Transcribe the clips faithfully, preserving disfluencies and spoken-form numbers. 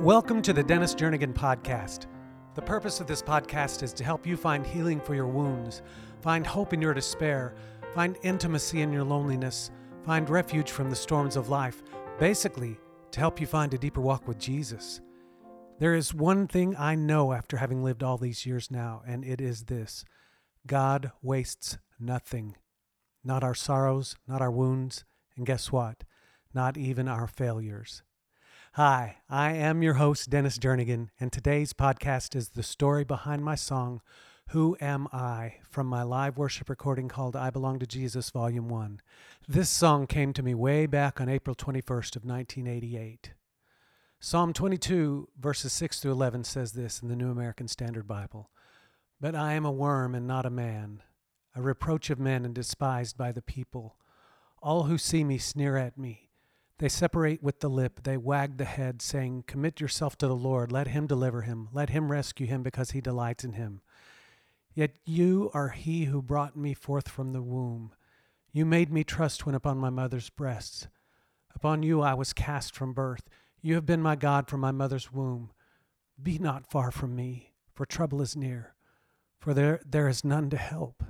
Welcome to the Dennis Jernigan Podcast. The purpose of this podcast is to help you find healing for your wounds, find hope in your despair, find intimacy in your loneliness, find refuge from the storms of life, basically to help you find a deeper walk with Jesus. There is one thing I know after having lived all these years now, and it is this: God wastes nothing. Not our sorrows, not our wounds, and guess what? Not even our failures. Hi, I am your host, Dennis Jernigan, and today's podcast is the story behind my song, Who Am I?, from my live worship recording called I Belong to Jesus, Volume one. This song came to me way back on April twenty-first of nineteen eighty-eight. Psalm twenty-two, verses six through eleven says this in the New American Standard Bible: But I am a worm and not a man, a reproach of men and despised by the people. All who see me sneer at me. They separate with the lip, they wag the head, saying, Commit yourself to the Lord, let him deliver him, let him rescue him, because he delights in him. Yet you are he who brought me forth from the womb. You made me trust when upon my mother's breasts. Upon you I was cast from birth. You have been my God from my mother's womb. Be not far from me, for trouble is near, for there there is none to help.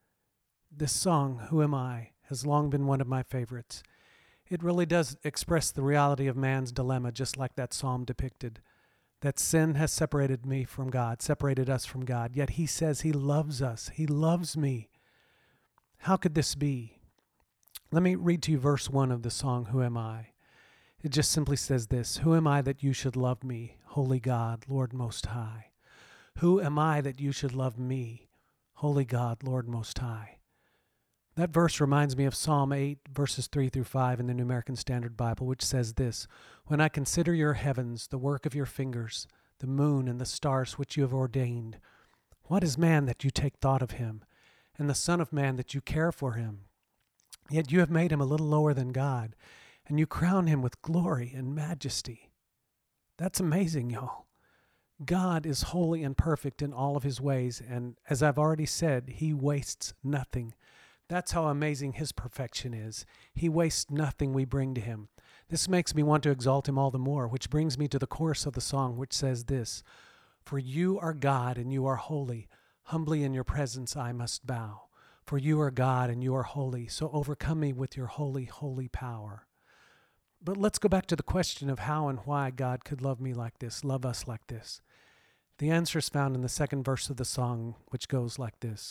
This song, Who Am I?, has long been one of my favorites. It really does express the reality of man's dilemma, just like that psalm depicted, that sin has separated me from God, separated us from God, yet he says he loves us. He loves me. How could this be? Let me read to you verse one of the song, Who Am I? It just simply says this: Who am I that you should love me, Holy God, Lord Most High? Who am I that you should love me, Holy God, Lord Most High? That verse reminds me of Psalm eight, verses three through five in the New American Standard Bible, which says this: When I consider your heavens, the work of your fingers, the moon and the stars which you have ordained, what is man that you take thought of him, and the son of man that you care for him? Yet you have made him a little lower than God, and you crown him with glory and majesty. That's amazing, y'all. God is holy and perfect in all of his ways, and as I've already said, he wastes nothing. That's how amazing his perfection is. He wastes nothing we bring to him. This makes me want to exalt him all the more, which brings me to the chorus of the song, which says this: For you are God and you are holy. Humbly in your presence I must bow. For you are God and you are holy. So overcome me with your holy, holy power. But let's go back to the question of how and why God could love me like this, love us like this. The answer is found in the second verse of the song, which goes like this: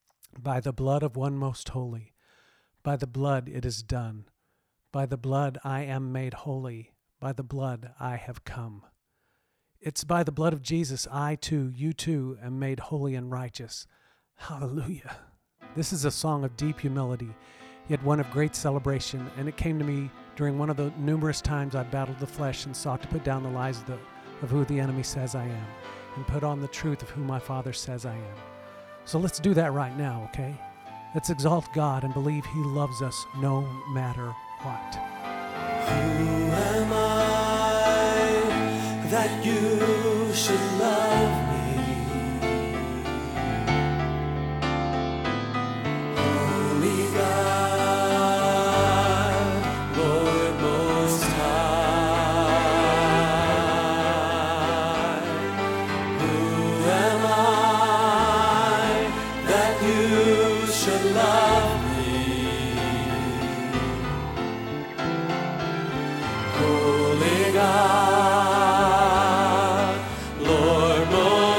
By the blood of one most holy, by the blood it is done. By the blood I am made holy, by the blood I have come. It's by the blood of Jesus I too, you too, am made holy and righteous. Hallelujah. This is a song of deep humility, yet one of great celebration, and it came to me during one of the numerous times I battled the flesh and sought to put down the lies of, the, of who the enemy says I am, and put on the truth of who my Father says I am. So let's do that right now, okay? Let's exalt God and believe he loves us no matter what. Who am I that you should love me? Holy God, Lord Most High. Who am I that you should love me? Holy God, Lord Most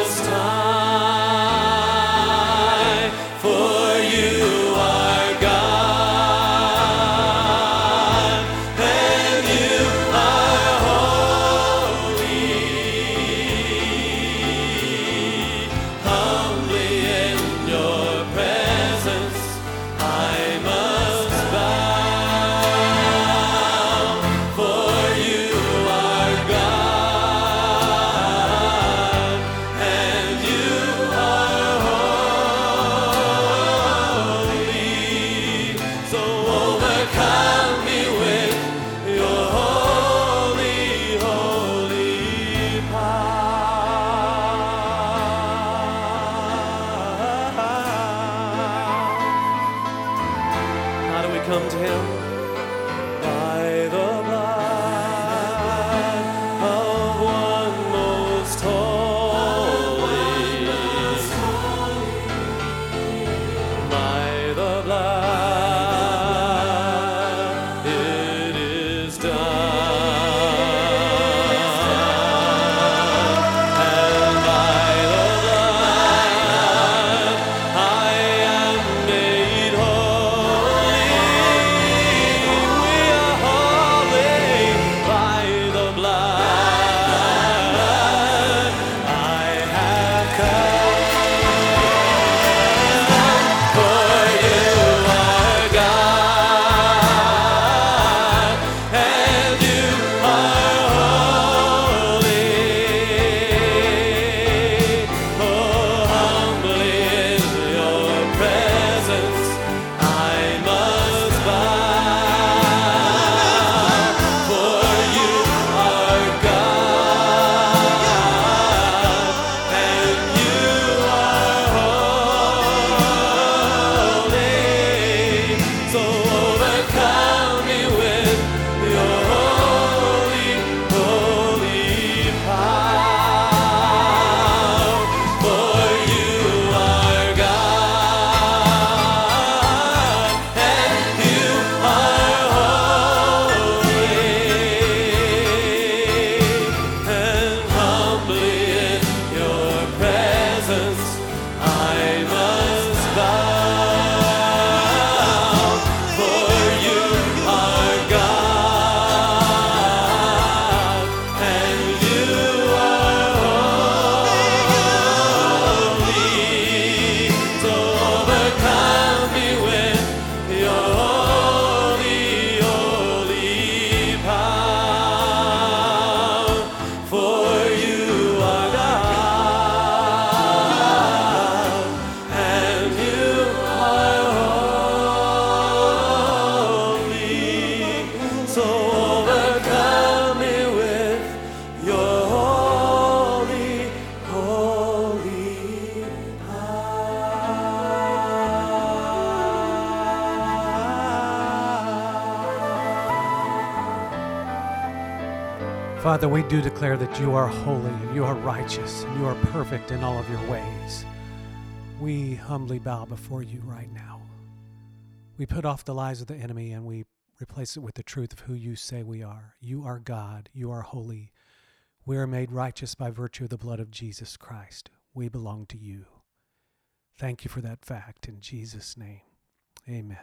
Father, we do declare that you are holy and you are righteous and you are perfect in all of your ways. We humbly bow before you right now. We put off the lies of the enemy and we replace it with the truth of who you say we are. You are God. You are holy. We are made righteous by virtue of the blood of Jesus Christ. We belong to you. Thank you for that fact in Jesus' name. Amen.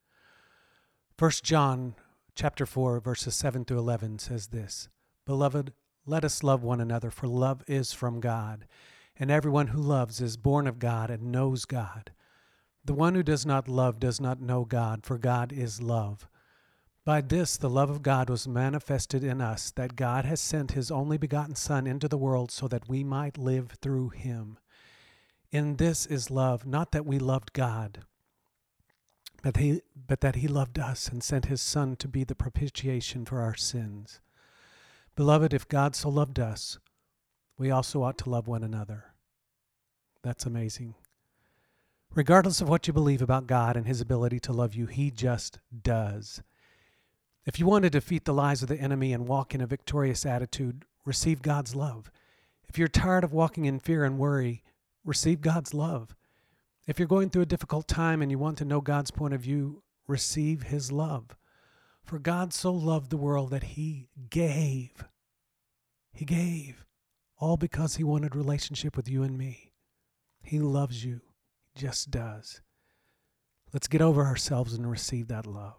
First John chapter four, verses seven through eleven says this, Beloved, let us love one another, for love is from God, and everyone who loves is born of God and knows God. The one who does not love does not know God, for God is love. By this the love of God was manifested in us, that God has sent his only begotten Son into the world so that we might live through him. In this is love, not that we loved God, but he, but that he loved us and sent his Son to be the propitiation for our sins. Beloved, if God so loved us, we also ought to love one another. That's amazing. Regardless of what you believe about God and his ability to love you, he just does. If you want to defeat the lies of the enemy and walk in a victorious attitude, receive God's love. If you're tired of walking in fear and worry, receive God's love. If you're going through a difficult time and you want to know God's point of view, receive his love. For God so loved the world that he gave. He gave. All because he wanted a relationship with you and me. He loves you. He just does. Let's get over ourselves and receive that love.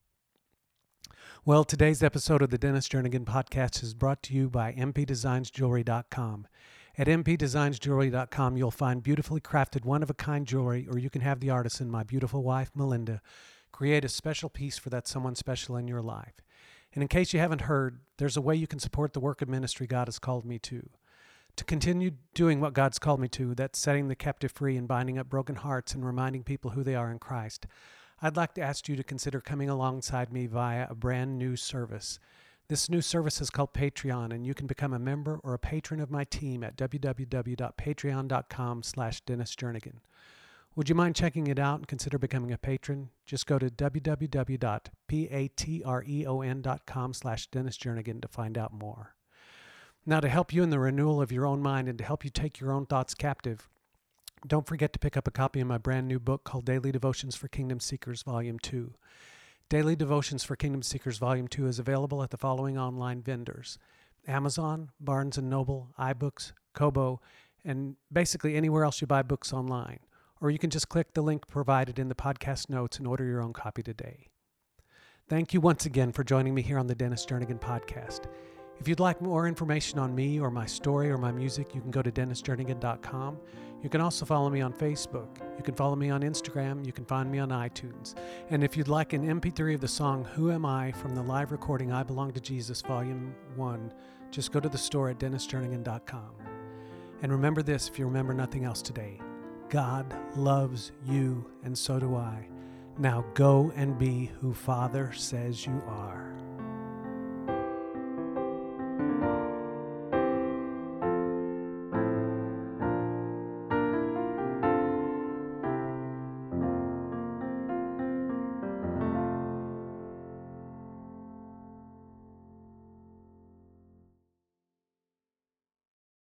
Well, today's episode of the Dennis Jernigan Podcast is brought to you by m p designs jewelry dot com. At m p designs jewelry dot com, you'll find beautifully crafted, one-of-a-kind jewelry, or you can have the artisan, my beautiful wife, Melinda, create a special piece for that someone special in your life. And in case you haven't heard, there's a way you can support the work of ministry God has called me to. To continue doing what God's called me to, that's setting the captive free and binding up broken hearts and reminding people who they are in Christ, I'd like to ask you to consider coming alongside me via a brand new service. This new service is called Patreon, and you can become a member or a patron of my team at w w w dot patreon dot com slash Dennis Jernigan. Would you mind checking it out and consider becoming a patron? Just go to w w w dot patreon dot com slash Dennis Jernigan to find out more. Now, to help you in the renewal of your own mind and to help you take your own thoughts captive, don't forget to pick up a copy of my brand new book called Daily Devotions for Kingdom Seekers, Volume two. Daily Devotions for Kingdom Seekers, Volume two is available at the following online vendors: Amazon, Barnes and Noble, iBooks, Kobo, and basically anywhere else you buy books online. Or you can just click the link provided in the podcast notes and order your own copy today. Thank you once again for joining me here on the Dennis Jernigan Podcast. If you'd like more information on me or my story or my music, you can go to dennis jernigan dot com. You can also follow me on Facebook. You can follow me on Instagram. You can find me on iTunes. And if you'd like an M P three of the song Who Am I from the live recording I Belong to Jesus Volume one, just go to the store at dennis jernigan dot com. And remember this, if you remember nothing else today: God loves you, and so do I. Now go and be who Father says you are.